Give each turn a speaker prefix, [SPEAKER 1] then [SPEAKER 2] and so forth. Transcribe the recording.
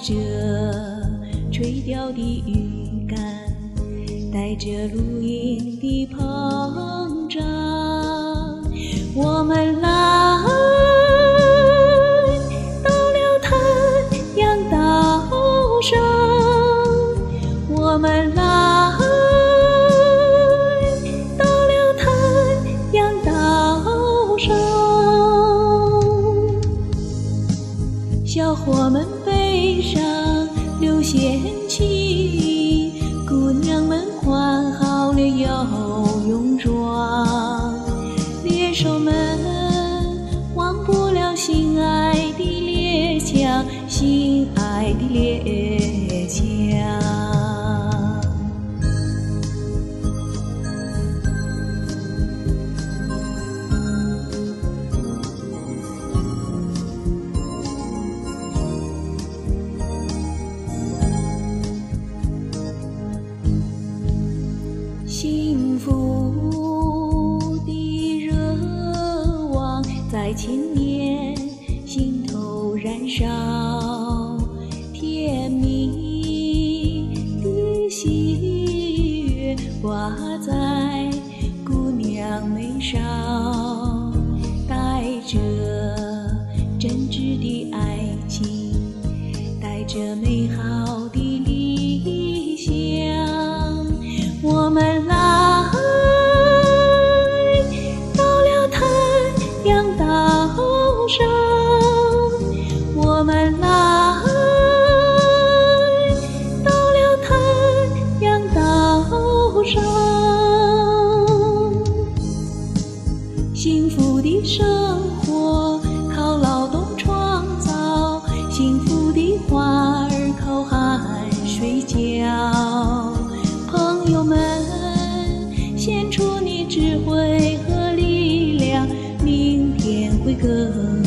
[SPEAKER 1] 着垂钓的鱼竿，带着露营的膨胀，我们来到了太阳岛上，我们来到了太阳岛上，小伙们背上流线旗，姑娘们换好了游泳装，猎手们忘不了心爱的猎枪，心爱的猎枪。幸福的热望在青年心头燃烧，甜蜜的喜悦挂在姑娘眉梢，带着真挚的爱情，带着美好的理想，我们来到了太阳岛上，我们来到了太阳岛上，幸福的生活靠劳动创造，幸福的花儿靠汗水浇，朋友们献出你智慧和力量，明天会更